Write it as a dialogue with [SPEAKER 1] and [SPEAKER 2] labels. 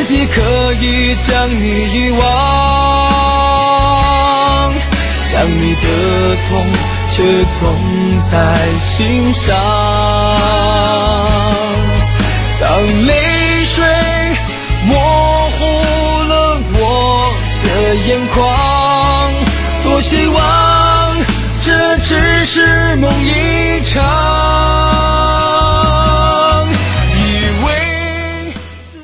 [SPEAKER 1] 自己可以将你遗忘，想你的痛却总在心上。当泪水模糊了我的眼眶，多希望